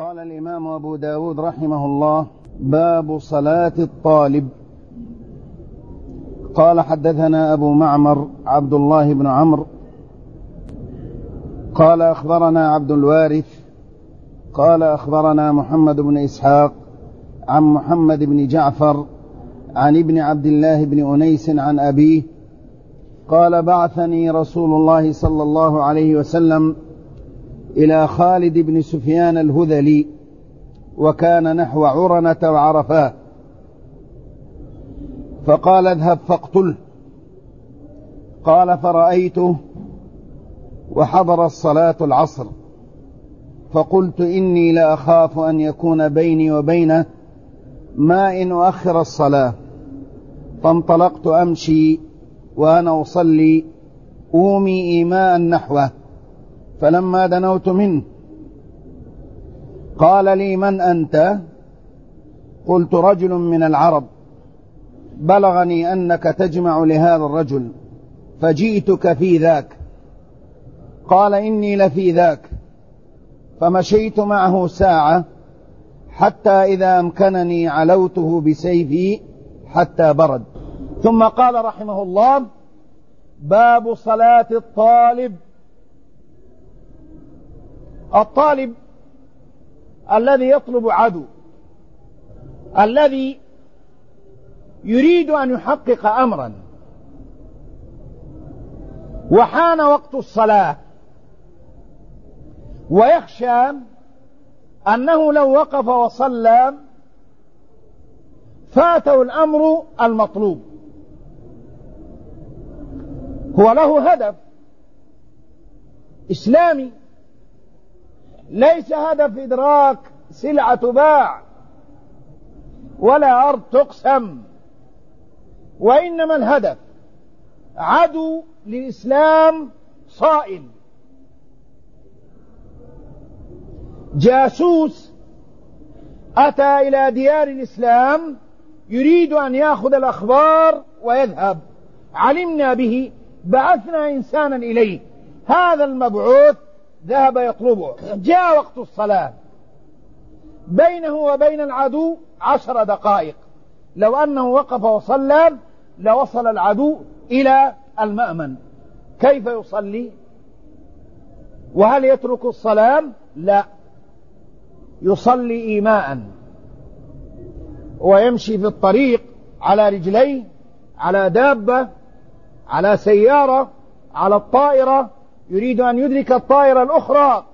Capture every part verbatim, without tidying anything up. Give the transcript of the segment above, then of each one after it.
قال الإمام أبو داود رحمه الله: باب صلاة الطالب. قال: حدثنا أبو معمر عبد الله بن عمرو قال: أخبرنا عبد الوارث قال: أخبرنا محمد بن إسحاق عن محمد بن جعفر عن ابن عبد الله بن أنيس عن أبيه قال: بعثني رسول الله صلى الله عليه وسلم إلى خالد بن سفيان الهذلي، وكان نحو عرنة وعرفاه، فقال: اذهب فاقتله. قال: فرأيته وحضر الصلاة العصر، فقلت: إني لأخاف أن يكون بيني وبينه ما إن أؤخر الصلاة، فانطلقت أمشي وأنا أصلي أومي إيماء نحوه، فلما دنوت منه قال لي: من أنت؟ قلت: رجل من العرب، بلغني أنك تجمع لهذا الرجل فجئتك في ذاك. قال: إني لفي ذاك. فمشيت معه ساعة حتى إذا أمكنني علوته بسيفي حتى برد. ثم قال رحمه الله: باب صلاة الطالب. الطالب الذي يطلب عدو، الذي يريد أن يحقق أمرا، وحان وقت الصلاة، ويخشى أنه لو وقف وصلى فاته الأمر المطلوب. هو له هدف إسلامي، ليس هدف إدراك سلعة تباع ولا أرض تقسم، وإنما الهدف عدو للإسلام صائل، جاسوس أتى إلى ديار الإسلام يريد أن يأخذ الأخبار ويذهب. علمنا به، بعثنا إنسانا إليه، هذا المبعوث ذهب يطلبه. جاء وقت الصلاة، بينه وبين العدو عشر دقائق، لو أنه وقف وصلى لوصل العدو إلى المأمن. كيف يصلي؟ وهل يترك الصلاة؟ لا، يصلي إيماء، ويمشي في الطريق على رجليه، على دابة، على سيارة، على الطائرة، يريد أن يدرك الطائرة الأخرى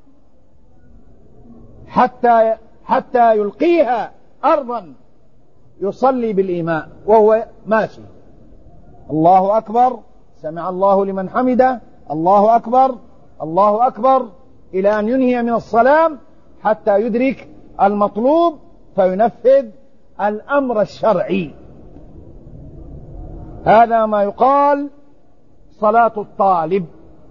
حتى حتى يلقيها أرضا، يصلي بالإيماء وهو ماشي. الله أكبر، سمع الله لمن حمده، الله أكبر، الله أكبر، إلى أن ينهي من الصلاة حتى يدرك المطلوب فينفذ الأمر الشرعي. هذا ما يقال صلاة الطالب.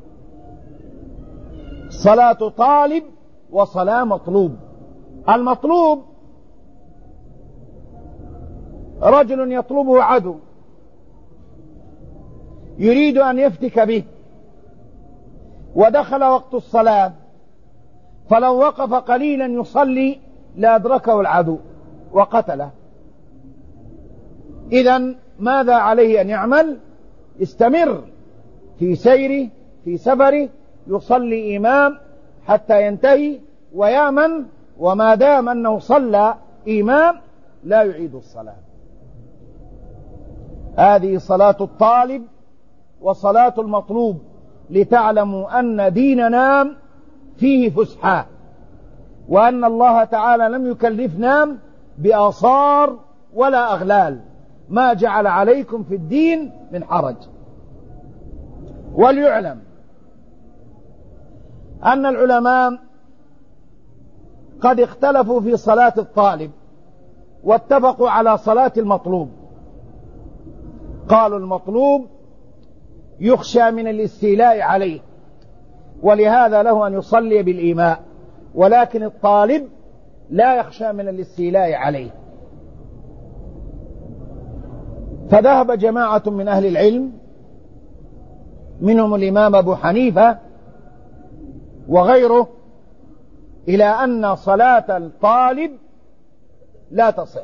صلاة طالب وصلاة مطلوب. المطلوب رجل يطلبه عدو يريد أن يفتك به، ودخل وقت الصلاة، فلو وقف قليلا يصلي لأدركه العدو وقتله. إذن ماذا عليه أن يعمل؟ يستمر في سيره في سفره، يصلي إمام حتى ينتهي ويأمن، وما دام أنه صلى إمام لا يعيد الصلاة. هذه صلاة الطالب وصلاة المطلوب، لتعلموا أن ديننا فيه فسحة، وأن الله تعالى لم يكلفنا بآثار ولا أغلال، ما جعل عليكم في الدين من حرج. وليعلم أن العلماء قد اختلفوا في صلاة الطالب، واتفقوا على صلاة المطلوب. قالوا المطلوب يخشى من الاستيلاء عليه، ولهذا له أن يصلي بالإيماء، ولكن الطالب لا يخشى من الاستيلاء عليه. فذهب جماعة من أهل العلم، منهم الإمام أبو حنيفة وغيره، إلى أن صلاة الطالب لا تصح،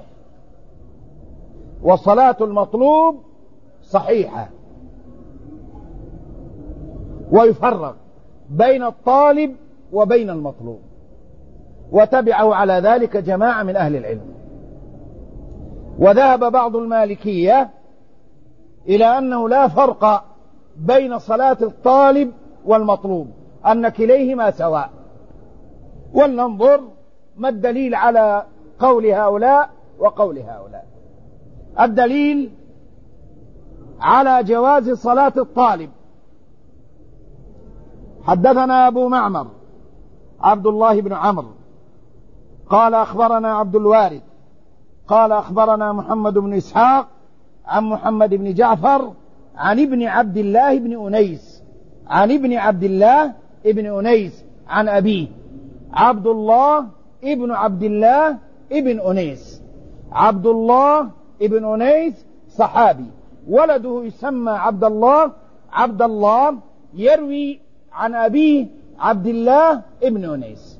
وصلاة المطلوب صحيحة، ويفرق بين الطالب وبين المطلوب، وتبعه على ذلك جماعة من أهل العلم. وذهب بعض المالكية إلى أنه لا فرق بين صلاة الطالب والمطلوب، أن كليهما سواء. ولننظر ما الدليل على قول هؤلاء وقول هؤلاء. الدليل على جواز صلاة الطالب: حدثنا أبو معمر عبد الله بن عمرو قال أخبرنا عبد الوارث قال أخبرنا محمد بن إسحاق عن محمد بن جعفر عن ابن عبد الله بن أنيس عن ابن عبد الله ابن أنيس عن أبيه عبد الله ابن عبد الله ابن أنيس. عبد الله ابن أنيس صحابي، ولده يسمى عبد الله. عبد الله يروي عن أبيه عبد الله ابن أنيس.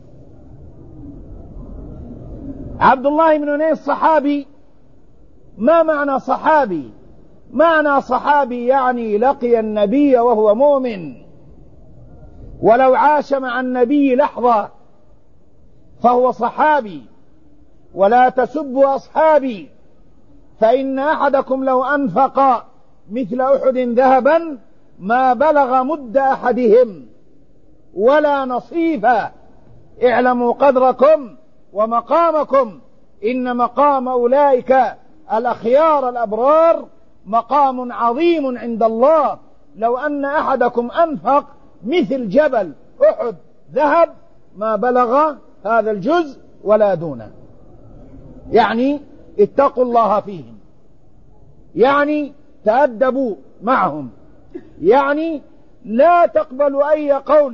عبد الله بن أنيس صحابي. ما معنى صحابي؟ معنى صحابي يعني لقي النبي وهو مؤمن، ولو عاش مع النبي لحظة فهو صحابي. ولا تسبوا أصحابي فإن أحدكم لو أنفق مثل أحد ذهبا ما بلغ مد أحدهم ولا نصيفا. اعلموا قدركم ومقامكم، إن مقام أولئك الأخيار الأبرار مقام عظيم عند الله. لو أن أحدكم أنفق مثل جبل أحد ذهب ما بلغ هذا الجزء ولا دونه. يعني اتقوا الله فيهم، يعني تأدبوا معهم، يعني لا تقبلوا أي قول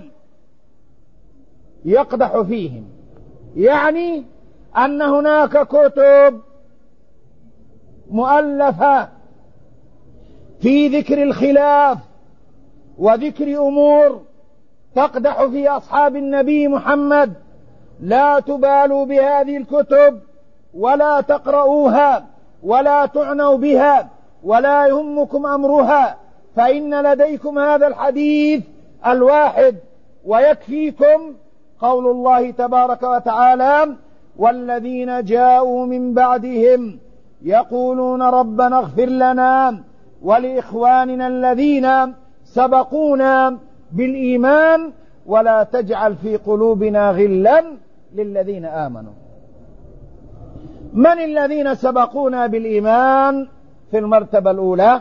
يقدح فيهم، يعني أن هناك كتب مؤلفة في ذكر الخلاف وذكر أمور تقدح في أصحاب النبي محمد. لا تبالوا بهذه الكتب ولا تقرؤوها ولا تعنوا بها ولا يهمكم أمرها، فإن لديكم هذا الحديث الواحد ويكفيكم قول الله تبارك وتعالى: والذين جاءوا من بعدهم يقولون ربنا اغفر لنا ولإخواننا الذين سبقونا بالإيمان ولا تجعل في قلوبنا غلا للذين آمنوا. من الذين سبقونا بالإيمان في المرتبة الأولى؟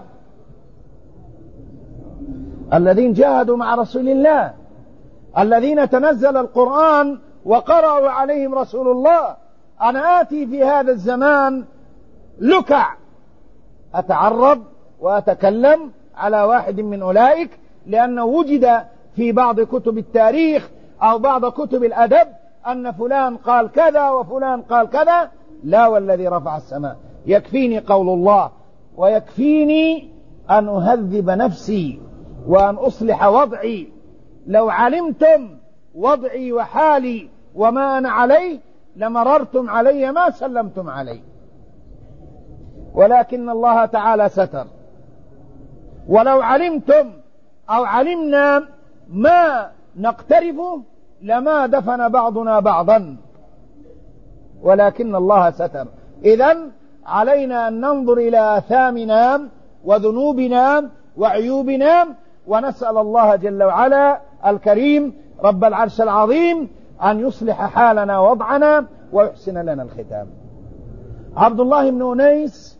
الذين جاهدوا مع رسول الله، الذين تنزل القرآن وقرأوا عليهم رسول الله. أنا آتي في هذا الزمان لكع أتعرض وأتكلم على واحد من أولئك، لأنه وجد في بعض كتب التاريخ أو بعض كتب الأدب أن فلان قال كذا وفلان قال كذا. لا والذي رفع السماء، يكفيني قول الله، ويكفيني أن أهذب نفسي وأن أصلح وضعي. لو علمتم وضعي وحالي وما أنا عليه لمررتم علي ما سلمتم علي، ولكن الله تعالى ستر. ولو علمتم أو علمنا ما نقترفه لما دفن بعضنا بعضا، ولكن الله ستر. إذن علينا أن ننظر إلى آثامنا وذنوبنا وعيوبنا، ونسأل الله جل وعلا الكريم رب العرش العظيم أن يصلح حالنا ووضعنا ويحسن لنا الختام. عبد الله بن أنيس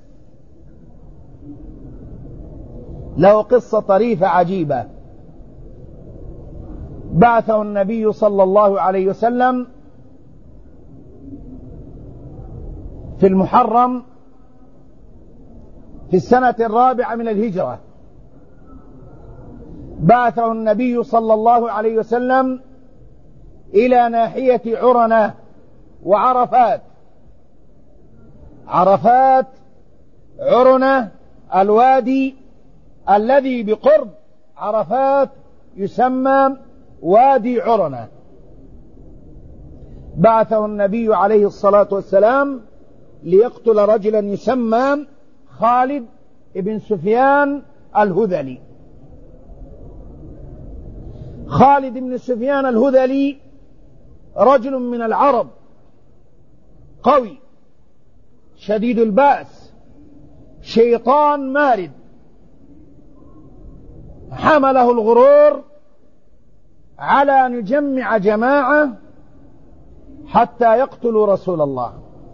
له قصة طريفة عجيبة. بعثه النبي صلى الله عليه وسلم في المحرم في السنة الرابعة من الهجرة. بعثه النبي صلى الله عليه وسلم إلى ناحية عرنة وعرفات. عرفات، عرنة، الوادي الذي بقرب عرفات يسمى وادي عرنة. بعثه النبي عليه الصلاة والسلام ليقتل رجلا يسمى خالد بن سفيان الهذلي. خالد بن سفيان الهذلي رجل من العرب قوي شديد البأس، شيطان مارد، حمله الغرور على أن يجمع جماعة حتى يقتلوا رسول الله،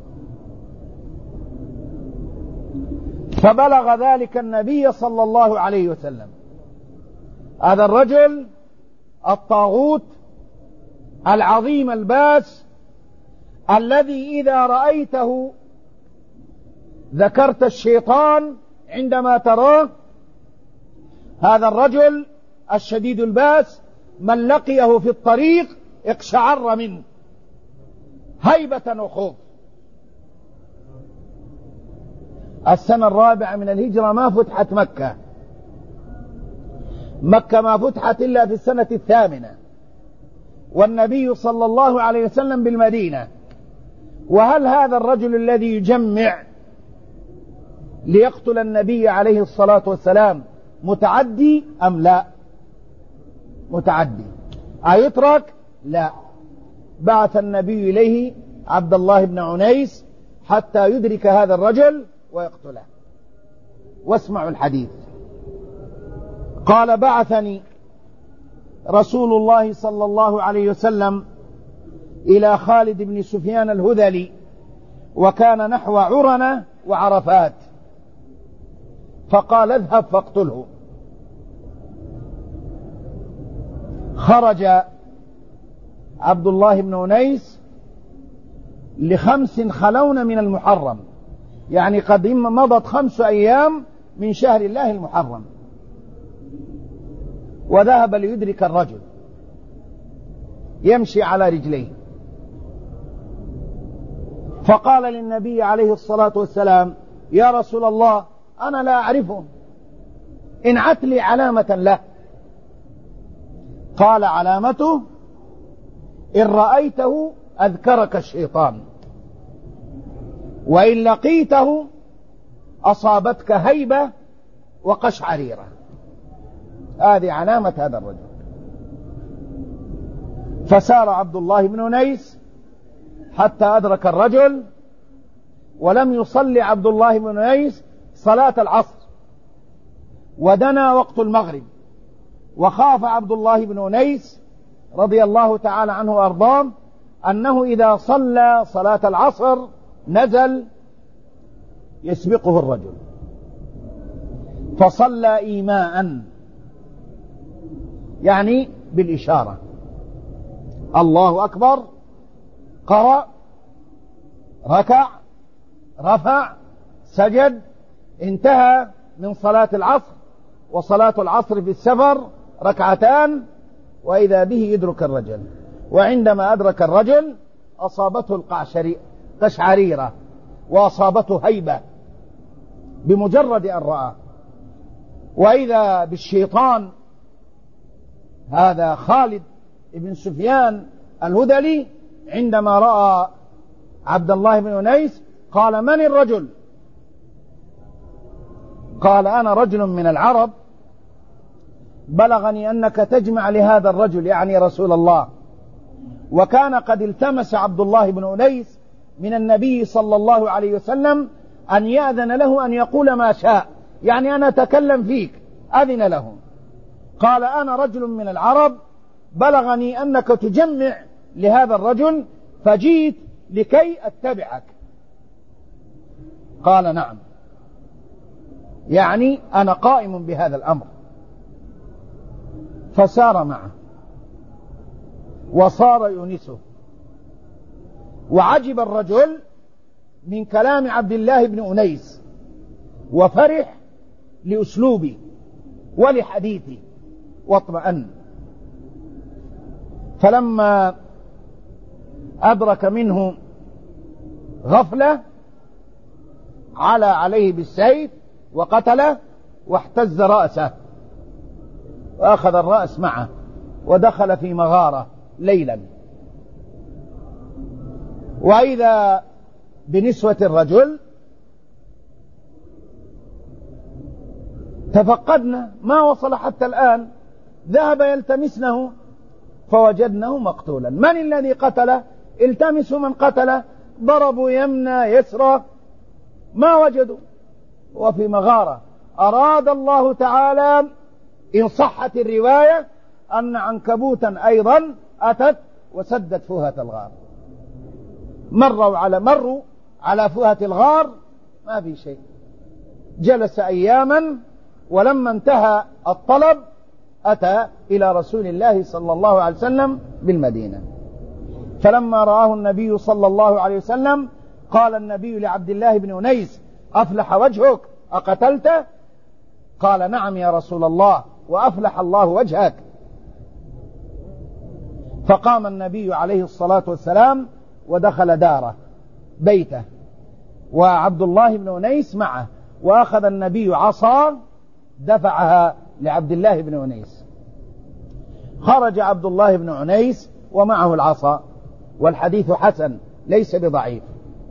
فبلغ ذلك النبي صلى الله عليه وسلم. هذا الرجل الطاغوت العظيم الباس الذي إذا رأيته ذكرت الشيطان عندما تراه، هذا الرجل الشديد الباس من لقيه في الطريق اقشعر منه هيبة وخوف. السنة الرابعة من الهجرة ما فتحت مكة، مكة ما فتحت إلا في السنة الثامنة، والنبي صلى الله عليه وسلم بالمدينة. وهل هذا الرجل الذي يجمع ليقتل النبي عليه الصلاة والسلام متعدي أم لا؟ متعدي. أيترك؟ لا. بعث النبي إليه عبد الله بن عنيس حتى يدرك هذا الرجل ويقتله. واسمعوا الحديث. قال: بعثني رسول الله صلى الله عليه وسلم إلى خالد بن سفيان الهذلي، وكان نحو عرنة وعرفات، فقال: اذهب فاقتله. خرج عبد الله بن أنيس لخمس خلون من المحرم، يعني قد مضت خمس أيام من شهر الله المحرم، وذهب ليدرك الرجل يمشي على رجليه، فقال للنبي عليه الصلاة والسلام: يا رسول الله، أنا لا أعرفه، انعت لي علامة له. قال: علامته إن رأيته أذكرك الشيطان، وإن لقيته أصابتك هيبة وقشعريرة. هذه علامة هذا الرجل. فسار عبد الله بن أنيس حتى أدرك الرجل، ولم يصلي عبد الله بن أنيس صلاة العصر، ودنا وقت المغرب، وخاف عبد الله بن أنيس رضي الله تعالى عنه وأرضاه أنه إذا صلى صلاة العصر نزل يسبقه الرجل، فصلى إيماء، يعني بالإشارة: الله أكبر، قرأ، ركع، رفع، سجد، انتهى من صلاة العصر. وصلاة العصر في السفر ركعتان، وإذا به يدرك الرجل. وعندما أدرك الرجل أصابته القشعريرة وأصابته هيبة بمجرد أن رأى. وإذا بالشيطان هذا خالد بن سفيان الهذلي عندما رأى عبد الله بن أنيس قال: من الرجل؟ قال: أنا رجل من العرب، بلغني أنك تجمع لهذا الرجل، يعني رسول الله. وكان قد التمس عبد الله بن أنيس من النبي صلى الله عليه وسلم أن يأذن له أن يقول ما شاء، يعني أنا أتكلم فيك، أذن له. قال: أنا رجل من العرب، بلغني أنك تجمع لهذا الرجل، فجيت لكي أتبعك. قال: نعم، يعني أنا قائم بهذا الأمر. فسار معه وصار يونسه. وعجب الرجل من كلام عبد الله بن أنيس، وفرح لأسلوبي ولحديثي، واطمأن. فلما أدرك منه غفلة على عليه بالسيف وقتله، واحتز رأسه، وأخذ الرأس معه ودخل في مغارة ليلا. وإذا بنسوة الرجل تفقدنا ما وصل حتى الآن، ذهب يلتمسنه فوجدنه مقتولا. من الذي قتله؟ التمسوا من قتله، ضربوا يمنى يسرى ما وجدوا، وفي مغارة. أراد الله تعالى إن صحت الرواية أن عنكبوتا أيضا أتت وسدت فوهة الغار. مروا على مروا على فوهة الغار ما في شيء. جلس أياما، ولما انتهى الطلب أتى إلى رسول الله صلى الله عليه وسلم بالمدينة. فلما رآه النبي صلى الله عليه وسلم قال النبي لعبد الله بن أنيس: أفلح وجهك، أقتلته؟ قال: نعم يا رسول الله، وأفلح الله وجهك. فقام النبي عليه الصلاة والسلام ودخل داره بيته، وعبد الله بن أنيس معه، وأخذ النبي عصا دفعها لعبد الله بن أنيس. خرج عبد الله بن أنيس ومعه العصا، والحديث حسن ليس بضعيف.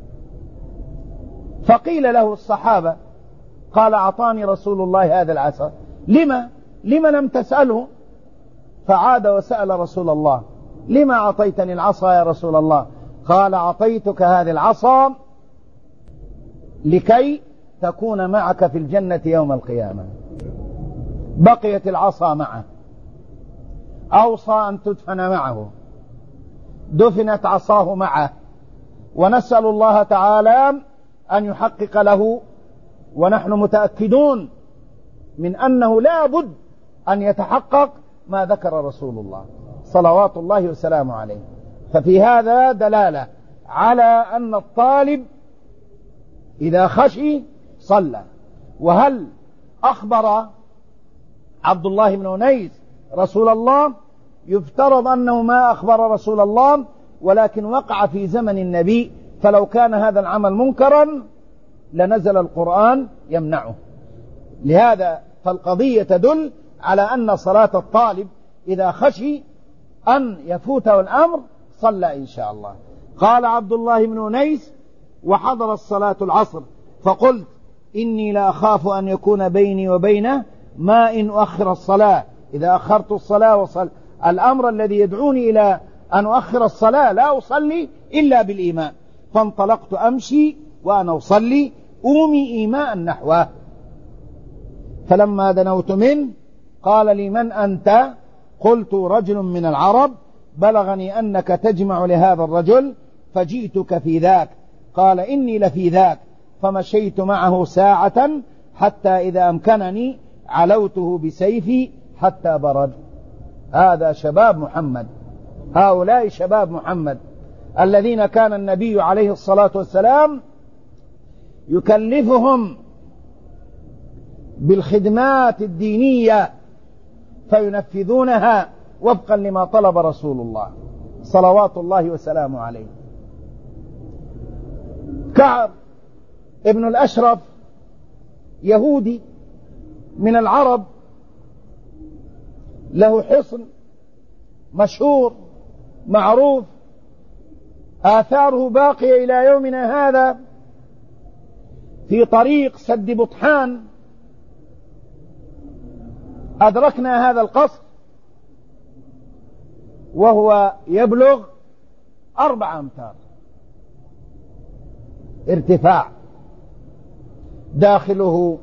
فقيل له الصحابة، قال: أعطاني رسول الله هذا العصا، لما لما لم تسأله؟ فعاد وسأل رسول الله: لما أعطيتني العصا يا رسول الله؟ قال: أعطيتك هذه العصا لكي تكون معك في الجنة يوم القيامة. بقيت العصا معه، أوصى أن تدفن معه، دفنت عصاه معه، ونسأل الله تعالى أن يحقق له، ونحن متأكدون من أنه لا بد أن يتحقق ما ذكر رسول الله صلوات الله وسلامه عليه. ففي هذا دلالة على أن الطالب إذا خشي صلى. وهل أخبر عبد الله بن أنيس رسول الله؟ يفترض أنه ما أخبر رسول الله، ولكن وقع في زمن النبي، فلو كان هذا العمل منكرا لنزل القرآن يمنعه. لهذا فالقضية تدل على أن صلاة الطالب إذا خشي أن يفوته الأمر صلى إن شاء الله. قال عبد الله بن أنيس: وحضر الصلاة العصر، فقلت: إني لا أخاف أن يكون بيني وبينه ما إن أؤخر الصلاة. إذا أخرت الصلاة وصل الأمر الذي يدعوني إلى أن أؤخر الصلاة لا أصلي إلا بالإيمان. فانطلقت أمشي وأنا أصلي أومي إيماء نحوه. فلما دنوت منه قال لي: من أنت؟ قلت: رجل من العرب، بلغني أنك تجمع لهذا الرجل فجئتك في ذاك. قال: إني لفي ذاك. فمشيت معه ساعة حتى إذا أمكنني علوته بسيفي حتى برد. هذا شباب محمد، هؤلاء شباب محمد الذين كان النبي عليه الصلاة والسلام يكلفهم بالخدمات الدينية فينفذونها وفقا لما طلب رسول الله صلوات الله وسلامه عليه. كعب ابن الأشرف يهودي من العرب، له حصن مشهور معروف، آثاره باقية إلى يومنا هذا في طريق سد بطحان. أدركنا هذا القصر وهو يبلغ أربع أمتار ارتفاع، داخله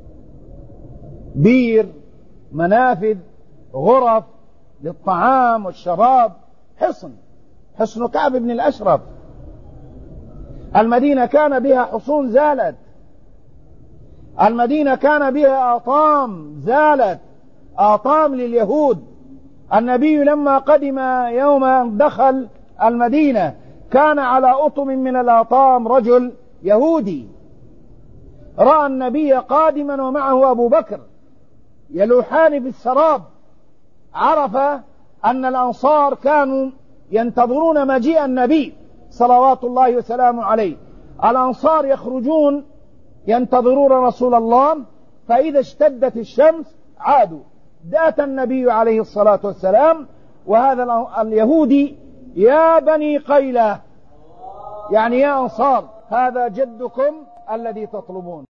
بير، منافذ، غرف للطعام والشراب، حصن حصن كعب بن الأشرف. المدينة كان بها حصون زالت، المدينة كان بها آطام زالت، آطام لليهود. النبي لما قدم يوم دخل المدينة كان على أطم من الآطام رجل يهودي، رأى النبي قادما ومعه أبو بكر يلوحان في السراب، عرف أن الأنصار كانوا ينتظرون مجيء النبي صلوات الله وسلامه عليه. الأنصار يخرجون ينتظرون رسول الله، فإذا اشتدت الشمس عادوا. أتى النبي عليه الصلاة والسلام وهذا اليهودي: يا بني قيلة، يعني يا أنصار هذا جدكم الذي تطلبون.